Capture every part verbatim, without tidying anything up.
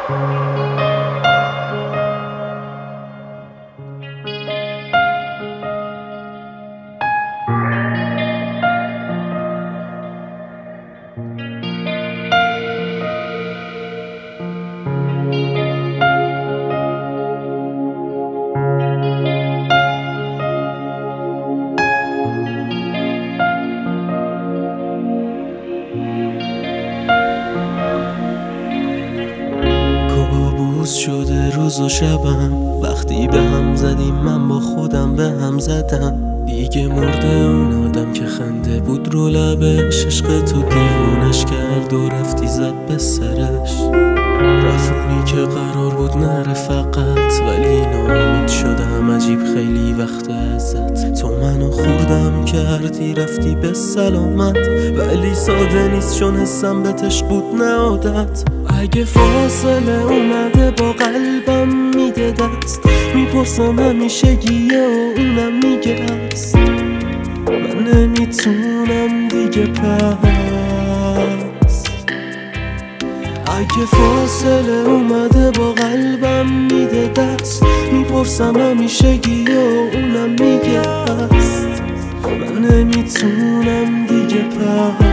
شده روز و شبم، وقتی به هم زدیم من با خودم به هم زدم. دیگه مرده اون آدم که خنده بود رو لبش، عشق تو دیوونش کرد و رفتی زد به سرش. رفونی که قرار بود نره فقط، ولی ناامید شدم عجیب خیلی وقت ازت. تو منو خوردم کردی رفتی به سلامت، ولی ساده نیست چون حسم به عشق بود نه عادت. اگه فاصله اومده با قلبم میده دست، میپرسم همیشگیه و اونم میگه هست. من نمیتونم دیگه پس. اگه فاصله اومده با قلبم میده دست، میپرسم همیشگیه و اونم میگه هست. من نمیتونم دیگه پس.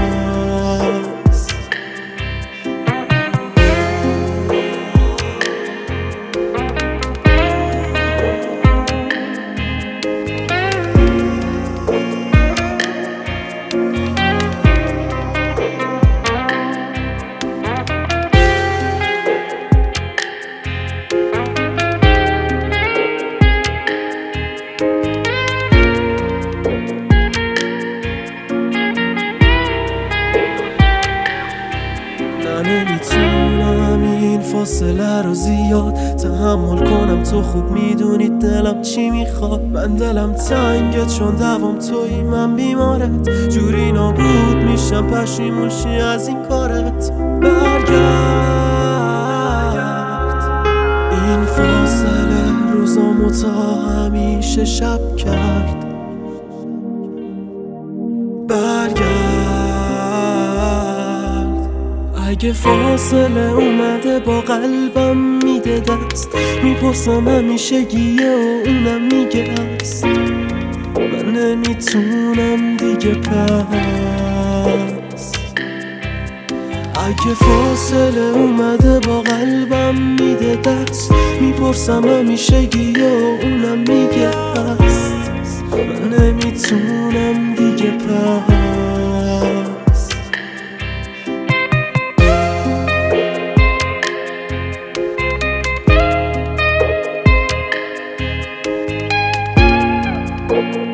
نمیتونم این فاصله رو زیاد تحمل کنم، تو خوب میدونی دلم چی میخواد. من دلم تنگه چون دوام توی من بیمارت، جوری نابود میشم پشیمون شی از این کارت. برگرد، این فاصله روزامو تا همیشه شب کرد. برگرد، اگه فاصله اومده با قلبم میده دست، میپرسم همیشگیه و اونم میگه هست. من نمیتونم دیگه پس. اگه فاصله اومده با قلبم میده دست، میپرسم همیشگیه و اونم میگه هست. من نمیتونم دیگه پس. Thank you.